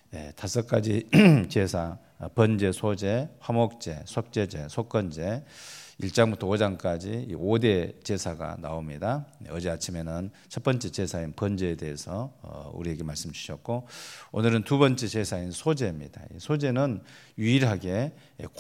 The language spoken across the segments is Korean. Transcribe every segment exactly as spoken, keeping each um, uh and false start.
예, 다섯 가지 제사, 번제, 소제, 화목제, 속제제, 속건제, 일 장부터 오 장까지 오 대 제사가 나옵니다. 어제 아침에는 첫 번째 제사인 번제에 대해서 우리에게 말씀 주셨고, 오늘은 두 번째 제사인 소제입니다. 소제는 유일하게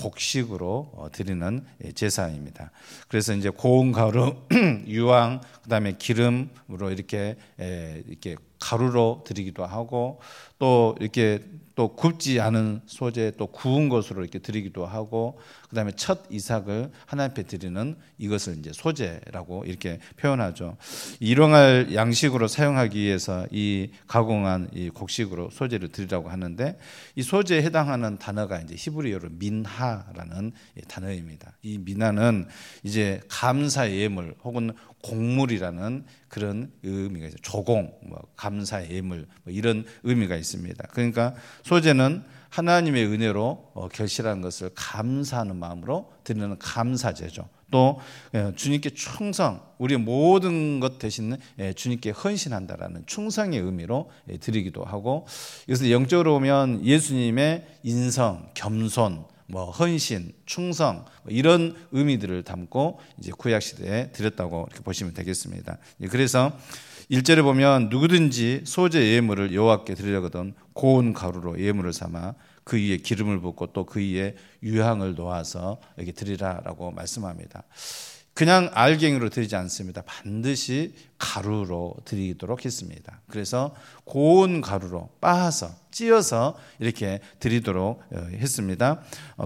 곡식으로 드리는 제사입니다. 그래서 이제 고운 가루, 유황, 그다음에 기름으로 이렇게 이렇게 가루로 드리기도 하고, 또 이렇게 또 굽지 않은 소재, 또 구운 것으로 이렇게 드리기도 하고, 그다음에 첫 이삭을 하나님 앞에 드리는 이것을 이제 소재라고 이렇게 표현하죠. 일용할 양식으로 사용하기 위해서 이 가공한 이 곡식으로 소재를 드리라고 하는데, 이 소재에 해당하는 단어가 이제 히브리어로 민하라는 단어입니다. 이 민하는 이제 감사의 예물 혹은 곡물이라는 그런 의미가 있어요. 조공, 뭐 감사의 예물, 뭐 이런 의미가 있습니다. 그러니까 소제는 하나님의 은혜로 결실하는 것을 감사하는 마음으로 드리는 감사제죠. 또 주님께 충성, 우리의 모든 것 대신 주님께 헌신한다라는 충성의 의미로 드리기도 하고, 이것을 영적으로 보면 예수님의 인성, 겸손, 뭐 헌신, 충성, 이런 의미들을 담고 이제 구약 시대에 드렸다고 이렇게 보시면 되겠습니다. 그래서 일 절에 보면 누구든지 소재 예물을 여호와께 드리려거든 고운 가루로 예물을 삼아 그 위에 기름을 붓고 또 그 위에 유향을 놓아서 여기 드리라라고 말씀합니다. 그냥 알갱이로 드리지 않습니다. 반드시 가루로 드리도록 했습니다. 그래서 고운 가루로 빻아서 찧어서 이렇게 드리도록 했습니다.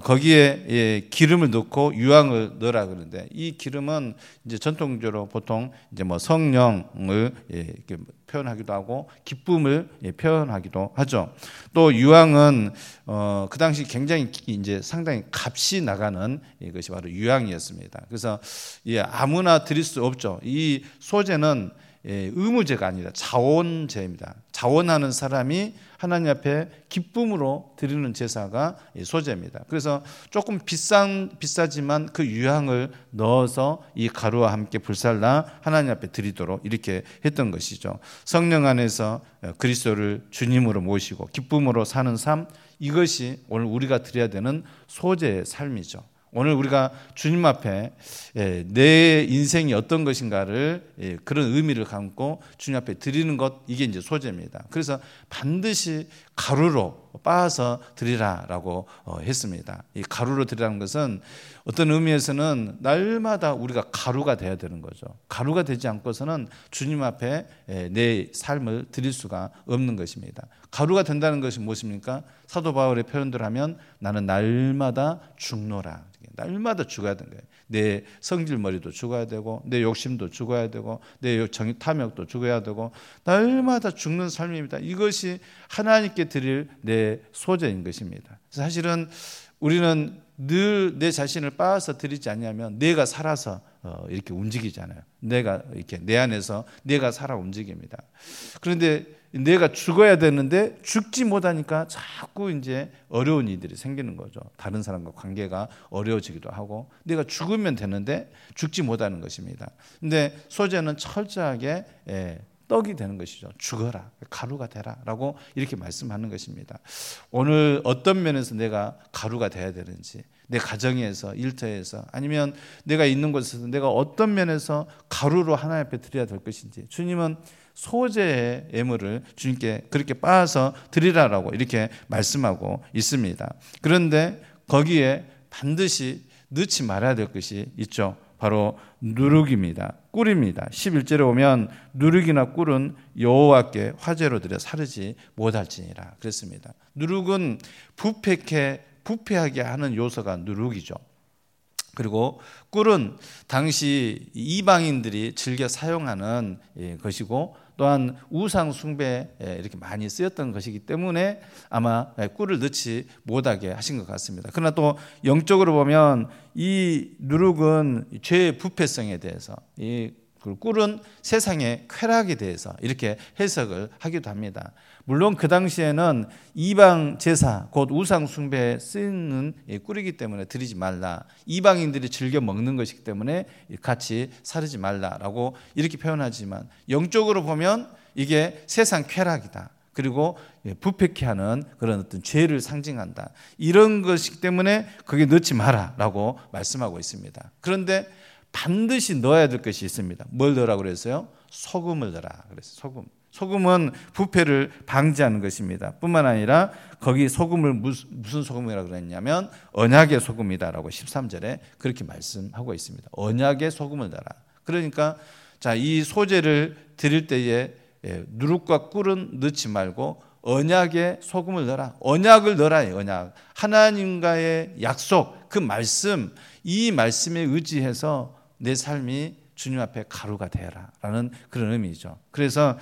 거기에 기름을 넣고 유황을 넣으라 그러는데, 이 기름은 이제 전통적으로 보통 이제 뭐 성령을 이렇게 표현하기도 하고 기쁨을 표현하기도 하죠. 또 유황은 어, 그 당시 굉장히 이제 상당히 값이 나가는 이것이 바로 유황이었습니다. 그래서 예, 아무나 드릴 수 없죠. 이 소제는 예, 의무제가 아니라 자원제입니다. 자원하는 사람이 하나님 앞에 기쁨으로 드리는 제사가 소제입니다. 그래서 조금 비싼 비싸지만 그 유향을 넣어서 이 가루와 함께 불살라 하나님 앞에 드리도록 이렇게 했던 것이죠. 성령 안에서 그리스도를 주님으로 모시고 기쁨으로 사는 삶, 이것이 오늘 우리가 드려야 되는 소제의 삶이죠. 오늘 우리가 주님 앞에 내 인생이 어떤 것인가를 그런 의미를 담고 주님 앞에 드리는 것, 이게 이제 소제입니다. 그래서 반드시 가루로 빻아서 드리라라고 했습니다. 이 가루로 드리라는 것은 어떤 의미에서는 날마다 우리가 가루가 돼야 되는 거죠. 가루가 되지 않고서는 주님 앞에 내 삶을 드릴 수가 없는 것입니다. 가루가 된다는 것이 무엇입니까? 사도 바울의 표현대로 하면 나는 날마다 죽노라. 날마다 죽어야 되는 거예요. 내 성질머리도 죽어야 되고, 내 욕심도 죽어야 되고, 내 정욕 탐욕도 죽어야 되고, 날마다 죽는 삶입니다. 이것이 하나님께 드릴 내 소재인 것입니다. 사실은 우리는 늘 내 자신을 빻아서 드리지 않냐면 내가 살아서 이렇게 움직이잖아요. 내가 이렇게 내 안에서 내가 살아 움직입니다. 그런데 내가 죽어야 되는데 죽지 못하니까 자꾸 이제 어려운 일들이 생기는 거죠. 다른 사람과 관계가 어려워지기도 하고, 내가 죽으면 되는데 죽지 못하는 것입니다. 근데 소제는 철저하게 예, 떡이 되는 것이죠. 죽어라, 가루가 되라 라고 이렇게 말씀하는 것입니다. 오늘 어떤 면에서 내가 가루가 돼야 되는지, 내 가정에서, 일터에서, 아니면 내가 있는 곳에서 내가 어떤 면에서 가루로 하나님 앞에 드려야 될 것인지, 주님은 소재의 예물을 주님께 그렇게 빻아서 드리라라고 이렇게 말씀하고 있습니다. 그런데 거기에 반드시 넣지 말아야 될 것이 있죠. 바로 누룩입니다. 꿀입니다. 십일 절에 보면 누룩이나 꿀은 여호와께 화제로 드려 사르지 못할지니라 그랬습니다. 누룩은 부패케, 부패하게 하는 요소가 누룩이죠. 그리고 꿀은 당시 이방인들이 즐겨 사용하는 것이고, 또한 우상 숭배에 이렇게 많이 쓰였던 것이기 때문에 아마 꿀을 넣지 못하게 하신 것 같습니다. 그러나 또 영적으로 보면 이 누룩은 죄의 부패성에 대해서, 이 꿀은 세상의 쾌락에 대해서 이렇게 해석을 하기도 합니다. 물론 그 당시에는 이방 제사, 곧 우상 숭배에 쓰이는 꿀이기 때문에 드리지 말라, 이방인들이 즐겨 먹는 것이기 때문에 같이 사르지 말라라고 이렇게 표현하지만, 영적으로 보면 이게 세상 쾌락이다, 그리고 부패케 하는 그런 어떤 죄를 상징한다. 이런 것이기 때문에 거기에 넣지 마라라고 말씀하고 있습니다. 그런데 반드시 넣어야 될 것이 있습니다. 뭘 넣으라고 그랬어요? 소금을 넣으라 그랬어요. 소금. 소금은 부패를 방지하는 것입니다. 뿐만 아니라 거기 소금을 무슨 소금이라고 그랬냐면 언약의 소금이다라고 십삼 절에 그렇게 말씀하고 있습니다. 언약의 소금을 넣어라. 그러니까 자, 이 소제를 드릴 때에 누룩과 꿀은 넣지 말고 언약의 소금을 넣어라. 언약을 넣어라. 언약. 하나님과의 약속, 그 말씀, 이 말씀에 의지해서 내 삶이 주님 앞에 가루가 되어라 라는 그런 의미죠. 그래서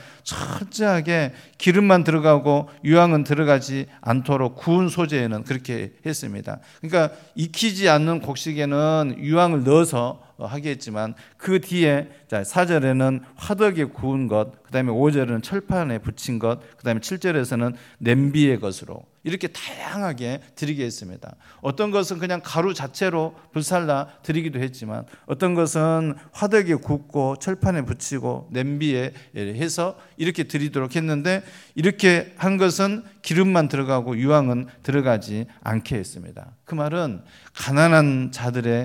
철저하게 기름만 들어가고 유황은 들어가지 않도록 구운 소재에는 그렇게 했습니다. 그러니까 익히지 않는 곡식에는 유황을 넣어서 하겠지만 그 뒤에 사 절에는 화덕에 구운 것, 그 다음에 오 절에는 철판에 붙인 것, 그 다음에 칠 절에서는 냄비의 것으로 이렇게 다양하게 드리게 했습니다. 어떤 것은 그냥 가루 자체로 불살라 드리기도 했지만 어떤 것은 화덕에 굽고 철판에 붙이고 냄비에 해서 이렇게 드리도록 했는데 이렇게 한 것은 기름만 들어가고 유황은 들어가지 않게 했습니다. 그 말은 가난한 자들의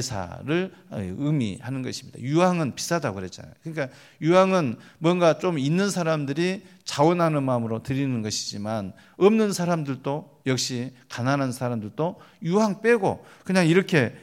제사를 의미하는 것입니다. 유황은 비싸다고 그랬잖아요. 그러니까 유황은 뭔가 좀 있는 사람들이 자원하는 마음으로 드리는 것이지만 없는 사람들도 역시 가난한 사람들도 유황 빼고 그냥 이렇게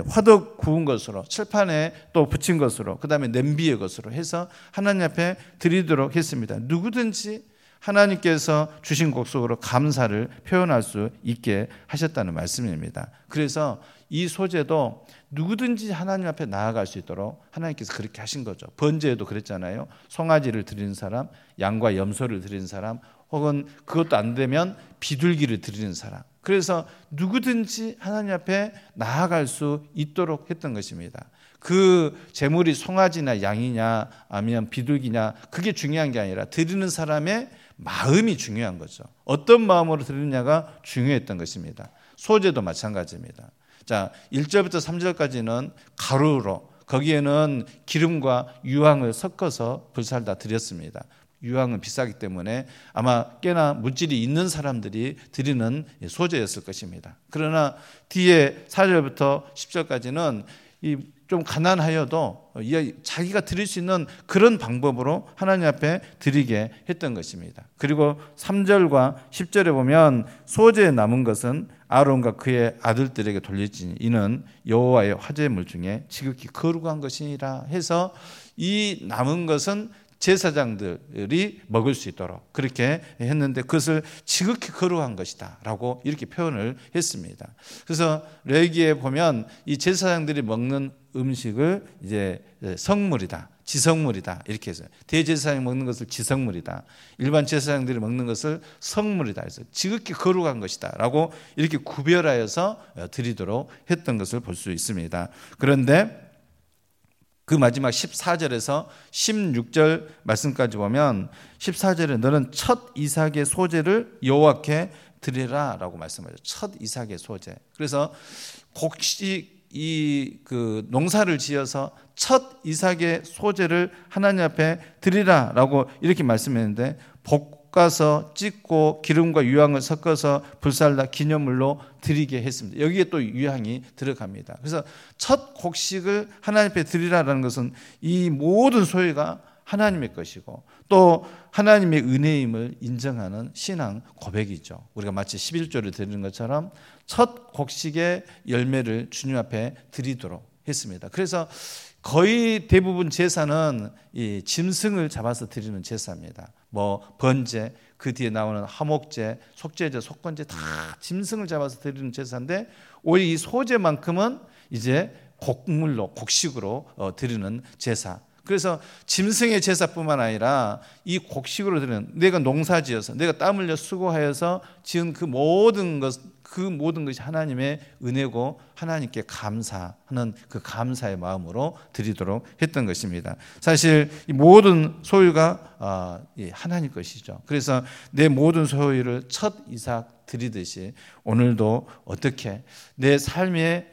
화덕 구운 것으로 철판에 또 붙인 것으로 그 다음에 냄비의 것으로 해서 하나님 앞에 드리도록 했습니다. 누구든지 하나님께서 주신 곡식으로 감사를 표현할 수 있게 하셨다는 말씀입니다. 그래서 이 소제도 누구든지 하나님 앞에 나아갈 수 있도록 하나님께서 그렇게 하신 거죠. 번제에도 그랬잖아요. 송아지를 드리는 사람, 양과 염소를 드리는 사람, 혹은 그것도 안 되면 비둘기를 드리는 사람. 그래서 누구든지 하나님 앞에 나아갈 수 있도록 했던 것입니다. 그 제물이 송아지나 양이냐 아니면 비둘기냐 그게 중요한 게 아니라 드리는 사람의 마음이 중요한 거죠. 어떤 마음으로 드리느냐가 중요했던 것입니다. 소제도 마찬가지입니다. 자, 일 절부터 삼 절까지는 가루로 거기에는 기름과 유황을 섞어서 불살다 드렸습니다. 유황은 비싸기 때문에 아마 꽤나 물질이 있는 사람들이 드리는 소제였을 것입니다. 그러나 뒤에 사 절부터 십 절까지는 이 좀 가난하여도 자기가 드릴 수 있는 그런 방법으로 하나님 앞에 드리게 했던 것입니다. 그리고 삼 절과 십 절에 보면 소제에 남은 것은 아론과 그의 아들들에게 돌릴지니 이는 여호와의 화제물 중에 지극히 거룩한 것이니라 해서 이 남은 것은 제사장들이 먹을 수 있도록 그렇게 했는데 그것을 지극히 거룩한 것이다 라고 이렇게 표현을 했습니다. 그래서 레위기에 보면 이 제사장들이 먹는 음식을 이제 성물이다, 지성물이다 이렇게 해서 대제사장이 먹는 것을 지성물이다, 일반 제사장들이 먹는 것을 성물이다 해서 지극히 거룩한 것이다 라고 이렇게 구별하여서 드리도록 했던 것을 볼 수 있습니다. 그런데 그 마지막 십사 절에서 십육 절 말씀까지 보면 십사 절에 너는 첫 이삭의 소제를 여호와께 드리라 라고 말씀하죠. 첫 이삭의 소제. 그래서 곡식 이 그 농사를 지어서 첫 이삭의 소제를 하나님 앞에 드리라 라고 이렇게 말씀했는데 볶아서 찢고 기름과 유황을 섞어서 불살라 기념물로 드리게 했습니다. 여기에 또 유황이 들어갑니다. 그래서 첫 곡식을 하나님 앞에 드리라라는 것은 이 모든 소유가 하나님의 것이고 또 하나님의 은혜임을 인정하는 신앙 고백이죠. 우리가 마치 십일 조를 드리는 것처럼 첫 곡식의 열매를 주님 앞에 드리도록 했습니다. 그래서 거의 대부분 제사는 이 짐승을 잡아서 드리는 제사입니다. 뭐 번제, 그 뒤에 나오는 화목제, 속제제, 속건제 다 짐승을 잡아서 드리는 제사인데 오히려 이 소제만큼은 이제 곡물로, 곡식으로 드리는 제사. 그래서 짐승의 제사뿐만 아니라 이 곡식으로 드리는 내가 농사지어서 내가 땀 흘려 수고하여서 지은 그 모든 것 그 모든 것이 하나님의 은혜고 하나님께 감사하는 그 감사의 마음으로 드리도록 했던 것입니다. 사실 이 모든 소유가 하나님 것이죠. 그래서 내 모든 소유를 첫 이삭 드리듯이 오늘도 어떻게 내 삶의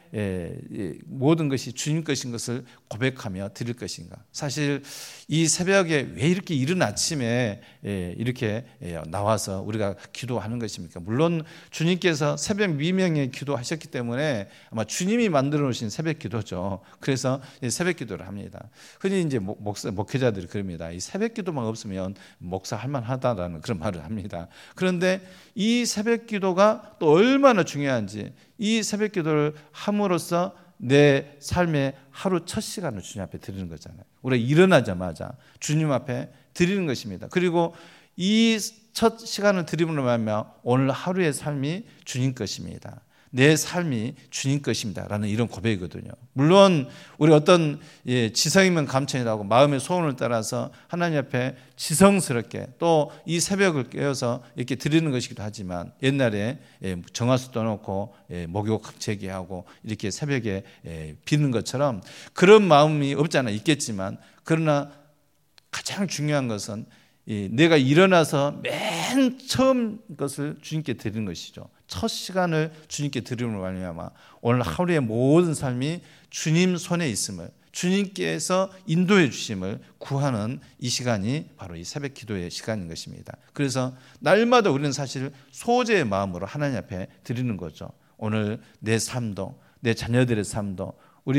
모든 것이 주님 것인 것을 고백하며 드릴 것인가. 사실 이 새벽에 왜 이렇게 이른 아침에 이렇게 나와서 우리가 기도하는 것입니까? 물론 주님께서 새벽 미명에 기도하셨기 때문에 아마 주님이 만들어 놓으신 새벽 기도죠. 그래서 새벽 기도를 합니다. 흔히 이제 목사, 목회자들이 그럽니다. 이 새벽 기도만 없으면 목사 할 만하다라는 그런 말을 합니다. 그런데 이 새벽 기도가 또 얼마나 중요한지, 이 새벽 기도를 함으로써 내 삶의 하루 첫 시간을 주님 앞에 드리는 거잖아요. 우리가 일어나자마자 주님 앞에 드리는 것입니다. 그리고 이 첫 시간을 드림으로 말하면 오늘 하루의 삶이 주님 것입니다. 내 삶이 주님 것입니다 라는 이런 고백이거든요. 물론 우리 어떤 예, 지성이면 감천이라고 마음의 소원을 따라서 하나님 앞에 지성스럽게 또 이 새벽을 깨어서 이렇게 드리는 것이기도 하지만, 옛날에 예, 정화수 떠놓고 예, 목욕 제기하고 이렇게 새벽에 예, 비는 것처럼 그런 마음이 없지 않아 있겠지만, 그러나 가장 중요한 것은 이 내가 일어나서 맨 처음 것을 주님께 드리는 것이죠. 첫 시간을 주님께 드림으로 말미암아 오늘 하루의 모든 삶이 주님 손에 있음을, 주님께서 인도해 주심을 구하는 이 시간이 바로 이 새벽 기도의 시간인 것입니다. 그래서 날마다 우리는 사실 소재의 마음으로 하나님 앞에 드리는 거죠. 오늘 내 삶도, 내 자녀들의 삶도,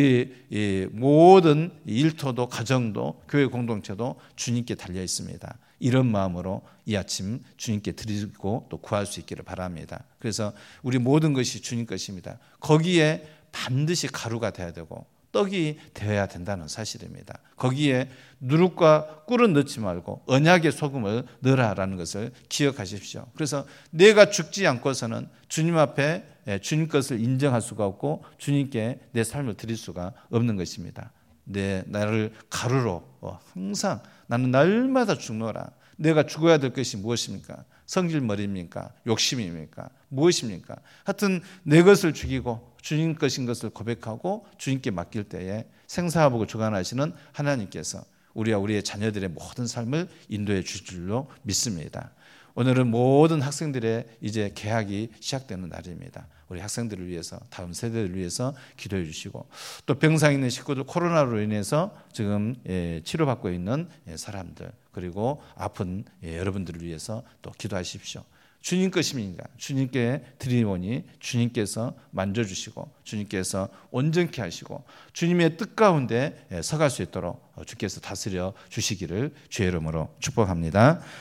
우리 모든 일터도, 가정도, 교회 공동체도 주님께 달려 있습니다. 이런 마음으로 이 아침 주님께 드리고 또 구할 수 있기를 바랍니다. 그래서 우리 모든 것이 주님 것입니다. 거기에 반드시 가루가 돼야 되고 떡이 되어야 된다는 사실입니다. 거기에 누룩과 꿀은 넣지 말고 언약의 소금을 넣으라라는 것을 기억하십시오. 그래서 내가 죽지 않고서는 주님 앞에 주님 것을 인정할 수가 없고 주님께 내 삶을 드릴 수가 없는 것입니다. 내 나를 가루로 항상 나는 날마다 죽노라. 내가 죽어야 될 것이 무엇입니까? 성질머리입니까? 욕심입니까? 무엇입니까? 하여튼 내 것을 죽이고 주님 것인 것을 고백하고 주님께 맡길 때에 생사화복을 주관하시는 하나님께서 우리와 우리의 자녀들의 모든 삶을 인도해 주실 줄로 믿습니다. 오늘은 모든 학생들의 이제 개학이 시작되는 날입니다. 우리 학생들을 위해서, 다음 세대를 위해서 기도해 주시고, 또 병상 있는 식구들, 코로나로 인해서 지금 치료받고 있는 사람들, 그리고 아픈 여러분들을 위해서 또 기도하십시오. 주님 것입니까? 주님께 드리오니 주님께서 만져주시고 주님께서 온전케 하시고 주님의 뜻 가운데 서갈 수 있도록 주께서 다스려 주시기를 주의 이름으로 축복합니다.